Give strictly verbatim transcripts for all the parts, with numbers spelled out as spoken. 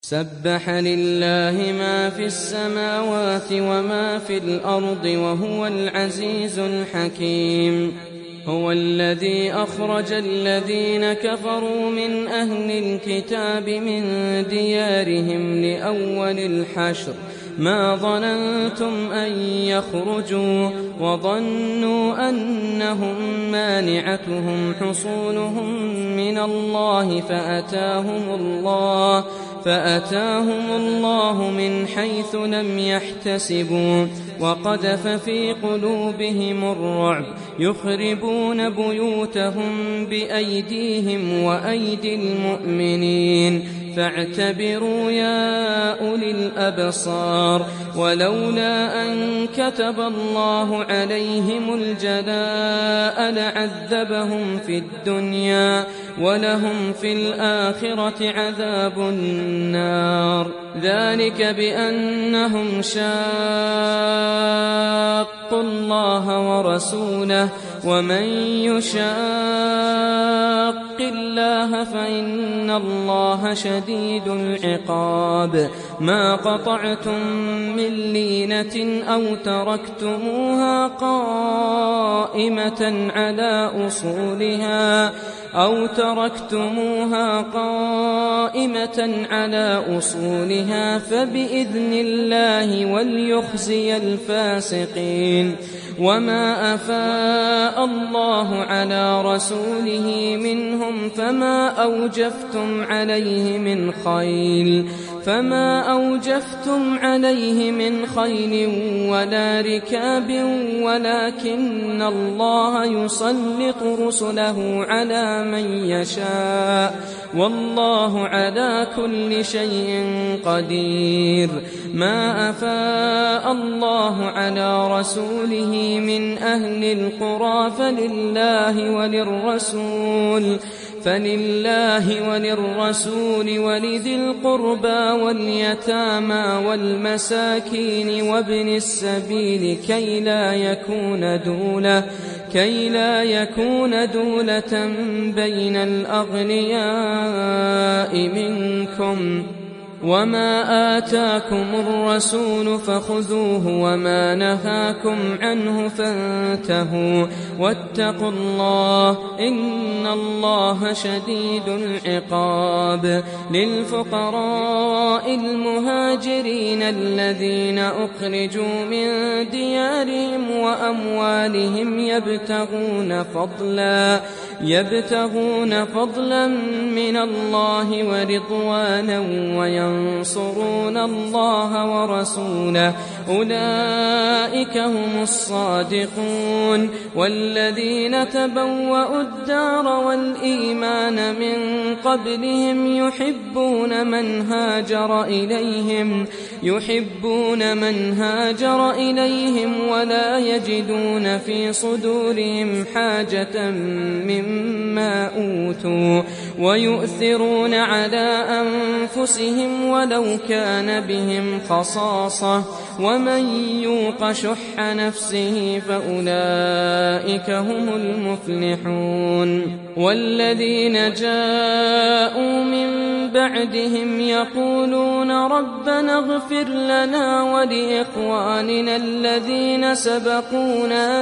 سبح لله ما في السماوات وما في الأرض وهو العزيز الحكيم. هو الذي أخرج الذين كفروا من أهل الكتاب من ديارهم لأول الحشر ما ظننتم أن يخرجوا وظنوا أنهم مانعتهم حصونهم من الله فأتاهم الله فأتاهم الله من حيث لم يحتسبوا وقذف في قلوبهم الرعب يخربون بيوتهم بأيديهم وأيدي المؤمنين فاعتبروا يا أولي الأبصار. ولولا أن كتب الله عليهم الجلاء لعذبهم في الدنيا ولهم في الآخرة عذاب النار. ذلك بأنهم شاقوا الله ورسوله ومن يشاق الله فإن الله شديد العقاب. ما قطعتم من لينة أو تركتموها قائمة على أصولها أو تركتموها قائمة على أصولها فبإذن الله وليخزي الفاسقين. وما أفاء الله على رسوله منهم فما أوجفتم عليه من خيل فما أوجفتم عليه من خيل ولا ركاب ولكن الله يسلط رسله على من يشاء والله على كل شيء قدير. ما أفاء الله على رسوله من أهل القرى فلله وللرسول فلله وللرسول ولذي القربى واليتامى والمساكين وابن السبيل كي لا يكون دولة كي لا يكون دولة بين الأغنياء منكم. وما آتاكم الرسول فخذوه وما نهاكم عنه فانتهوا واتقوا الله إن الله شديد العقاب. للفقراء المهاجرين الذين أخرجوا من ديارهم وأموالهم يبتغون فضلا يبتغون فضلا من الله ورضوانا وينصرون الله ورسوله أولئك هم الصادقون. والذين تبوأوا الدار والإيمان من قبلهم يحبون من هاجر إليهم يحبون من هاجر إليهم ولا يجدون في صدورهم حاجة مما أوتوا ويؤثرون على أنفسهم ولو كان بهم خصاصة ومن يوق شح نفسه فأولئك هم المفلحون. والذين جاءوا من بعدهم يقولون ربنا اغفر لنا ولإخواننا الذين سبقونا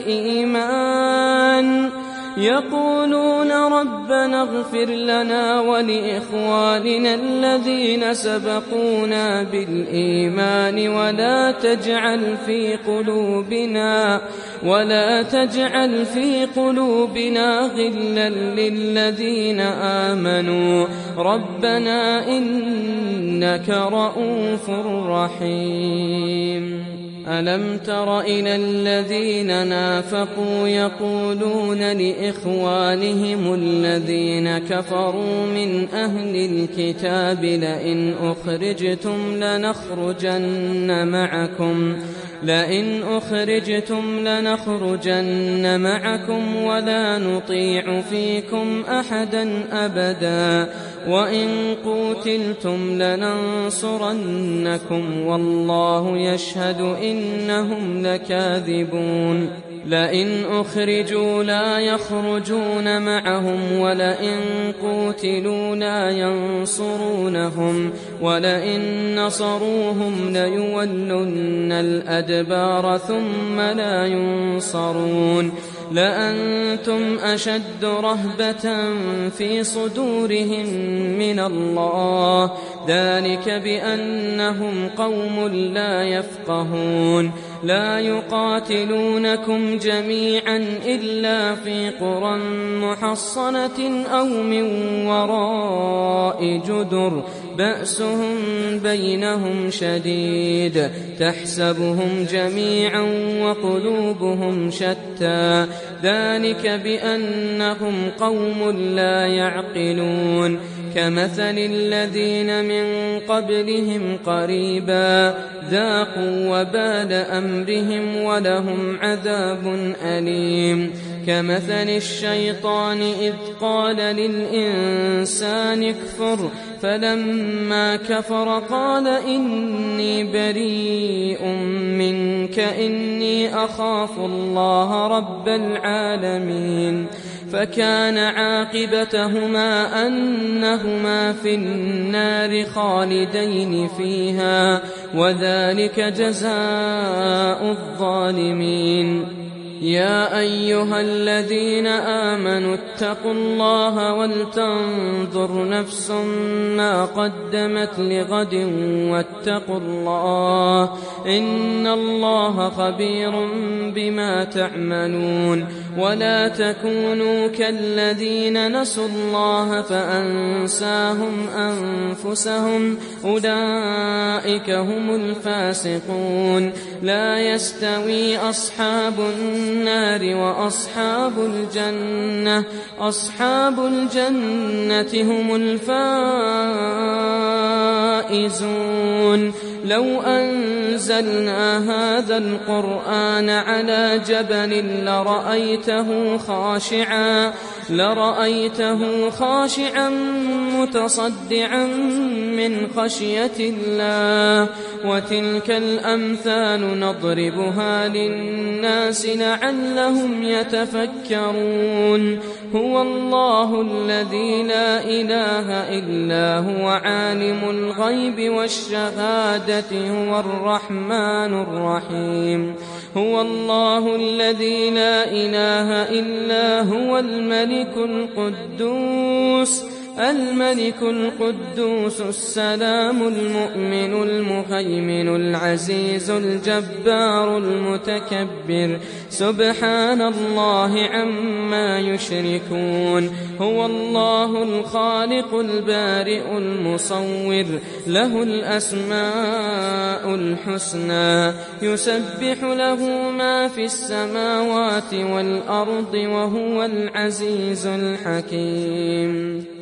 بالإيمان يقولون ربنا اغفر لنا ولإخواننا الذين سبقونا بالإيمان ولا تجعل في قلوبنا ولا تجعل في قلوبنا غلا للذين آمنوا ربنا إنك رؤوف رحيم. ألم تر إلى الذين نافقوا يقولون لإخوانهم الذين كفروا من أهل الكتاب لئن أخرجتم لنخرجن معكم لئن أخرجتم لنخرجن معكم ولا نطيع فيكم أحدا أبدا وإن قوتلتم لننصرنكم والله يشهد إنهم لكاذبون لئن أخرجوا لا يخرجون معهم ولئن قوتلوا لا ينصرونهم ولئن نصروهم ليولن الأدبار ثم لا ينصرون لأنتم أشد رهبة في صدورهم من الله ذلك بأنهم قوم لا يفقهون لا يقاتلونكم جميعا إلا في قرى محصنة أو من وراء جدر بأسهم بينهم شديد تحسبهم جميعا وقلوبهم شتى ذلك بأنهم قوم لا يعقلون كمثل الذين من قبلهم قريبا ذاقوا وبال أمرهم ولهم عذاب أليم كمثل الشيطان إذ قال للإنسان اكفر فلما كفر قال إني بريء منك إني أخاف الله رب العالمين فكان عاقبتهما أنهما في النار خالدين فيها وذلك جزاء الظالمين يا أيها الذين آمنوا اتقوا الله ولتنظر نفس ما قدمت لغد واتقوا الله إن الله خبير بما تعملون ولا تكونوا كالذين نسوا الله فأنساهم أنفسهم أولئك هم الفاسقون لا يستوي أصحاب النار وأصحاب الجنة أصحاب الجنة هم الفائزون لو أنزلنا هذا القرآن على جبل لرأيته خاشعا لرأيته خاشعا متصدعا من خشية الله وتلك الأمثال نضربها للناس لعلهم يتفكرون هو الله الذي لا إله إلا هو عالم الغيب والشهادة هو الرحمن الرحيم هو الله الذي لا إله إلا هو الملك القدوس الملك القدوس السلام المؤمن المهيمن العزيز الجبار المتكبر سبحان الله عما يشركون هو الله الخالق البارئ المصور له الأسماء الحسنى يسبح له ما في السماوات والأرض وهو العزيز الحكيم.